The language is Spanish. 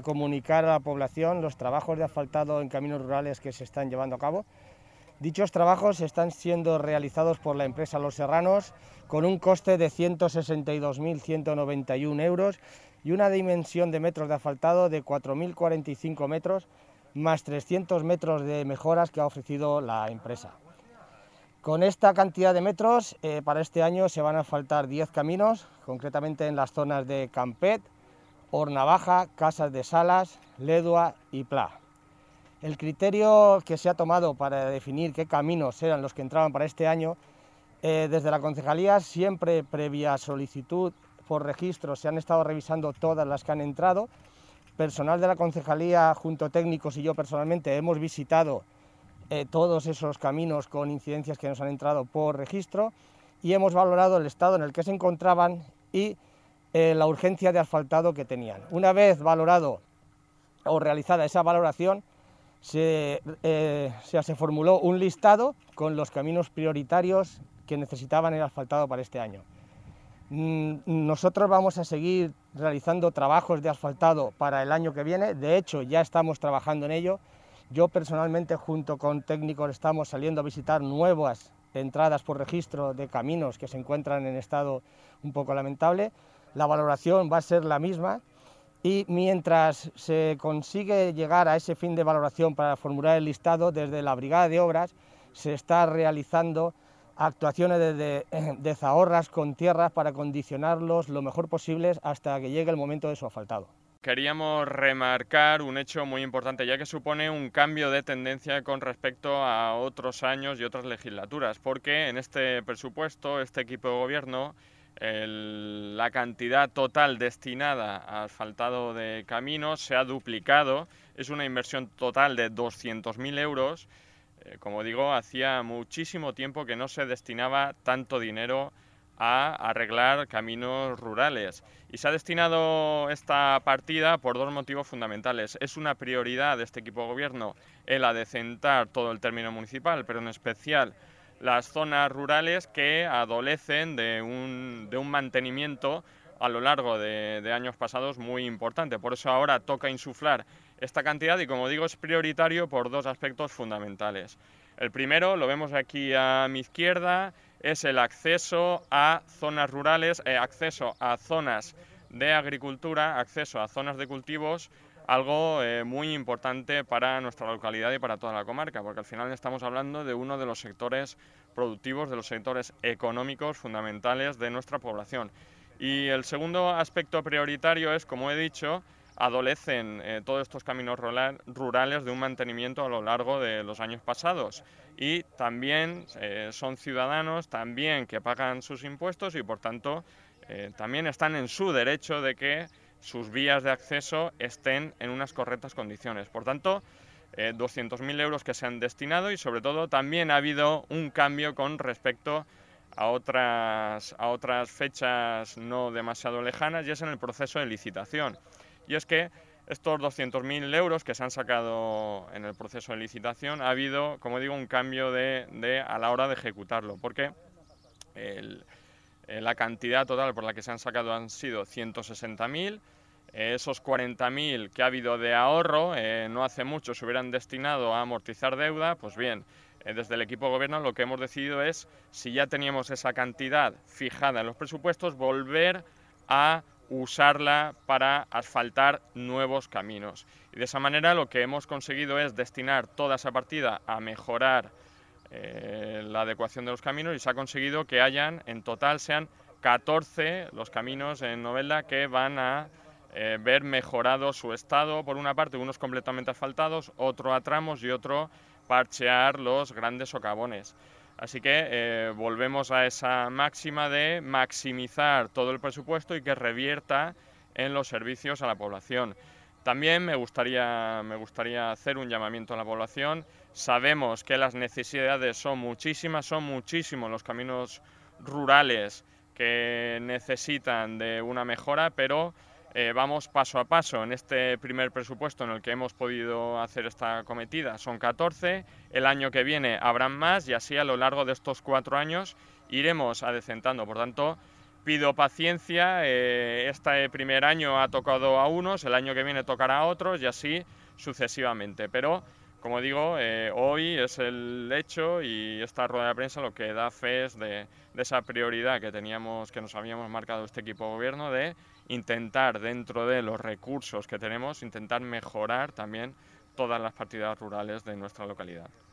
comunicar a la población los trabajos de asfaltado en caminos rurales que se están llevando a cabo. Dichos trabajos están siendo realizados por la empresa Los Serranos con un coste de 162.191 euros y una dimensión de metros de asfaltado de 4.045 metros, más 300 metros de mejoras que ha ofrecido la empresa. Con esta cantidad de metros, para este año se van a asfaltar 10 caminos, concretamente en las zonas de Campet, Hornabaja, Casas de Salas, Ledua y Pla. El criterio que se ha tomado para definir qué caminos eran los que entraban para este año, desde la concejalía, siempre previa solicitud por registro, se han estado revisando todas las que han entrado. Personal de la concejalía, junto a técnicos y yo personalmente, hemos visitado todos esos caminos con incidencias que nos han entrado por registro y hemos valorado el estado en el que se encontraban y la urgencia de asfaltado que tenían. Una vez valorado o realizada esa valoración, se formuló un listado con los caminos prioritarios que necesitaban el asfaltado para este año. Nosotros vamos a seguir realizando trabajos de asfaltado para el año que viene, de hecho ya estamos trabajando en ello. Yo personalmente, junto con técnicos, estamos saliendo a visitar nuevas entradas por registro de caminos que se encuentran en estado un poco lamentable. La valoración va a ser la misma. Y mientras se consigue llegar a ese fin de valoración para formular el listado, desde la Brigada de Obras se está realizando actuaciones de zahorras con tierras para condicionarlos lo mejor posible hasta que llegue el momento de su asfaltado. Queríamos remarcar un hecho muy importante, ya que supone un cambio de tendencia con respecto a otros años y otras legislaturas, porque en este presupuesto, este equipo de gobierno, la cantidad total destinada a asfaltado de caminos se ha duplicado. Es una inversión total de 200.000 euros. Como digo, hacía muchísimo tiempo que no se destinaba tanto dinero a arreglar caminos rurales. Y se ha destinado esta partida por dos motivos fundamentales. Es una prioridad de este equipo de gobierno el adecentar todo el término municipal, pero en especial las zonas rurales que adolecen de un mantenimiento a lo largo de años pasados muy importante. Por eso ahora toca insuflar esta cantidad y, como digo, es prioritario por dos aspectos fundamentales. El primero, lo vemos aquí a mi izquierda, es el acceso a zonas rurales, acceso a zonas de agricultura, acceso a zonas de cultivos, algo muy importante para nuestra localidad y para toda la comarca, porque al final estamos hablando de uno de los sectores productivos, de los sectores económicos fundamentales de nuestra población. Y el segundo aspecto prioritario es, como he dicho, adolecen todos estos caminos rurales de un mantenimiento a lo largo de los años pasados y también son ciudadanos también que pagan sus impuestos y por tanto también están en su derecho de que sus vías de acceso estén en unas correctas condiciones. Por tanto, 200.000 euros que se han destinado y sobre todo también ha habido un cambio con respecto a otras fechas no demasiado lejanas y es en el proceso de licitación. Y es que estos 200.000 euros que se han sacado en el proceso de licitación ha habido, como digo, un cambio a la hora de ejecutarlo, porque la cantidad total por la que se han sacado han sido 160.000. Esos 40.000 que ha habido de ahorro, no hace mucho se hubieran destinado a amortizar deuda, pues bien, desde el equipo de gobierno lo que hemos decidido es, si ya teníamos esa cantidad fijada en los presupuestos, volver a usarla para asfaltar nuevos caminos. Y de esa manera lo que hemos conseguido es destinar toda esa partida a mejorar la adecuación de los caminos y se ha conseguido que en total sean 14 los caminos en Novelda que van a ver mejorado su estado, por una parte unos completamente asfaltados, otro a tramos y otro parchear los grandes socavones. Así que volvemos a esa máxima de maximizar todo el presupuesto y que revierta en los servicios a la población. También me gustaría hacer un llamamiento a la población. Sabemos que las necesidades son muchísimos los caminos rurales que necesitan de una mejora, pero vamos paso a paso. En este primer presupuesto en el que hemos podido hacer esta acometida son 14, el año que viene habrán más y así a lo largo de estos 4 años iremos adecentando. Por tanto, Pido paciencia, este primer año ha tocado a unos, el año que viene tocará a otros y así sucesivamente. Pero, como digo, hoy es el hecho y esta rueda de prensa lo que da fe es de esa prioridad que nos habíamos marcado este equipo de gobierno de intentar, dentro de los recursos que tenemos, intentar mejorar también todas las partidas rurales de nuestra localidad.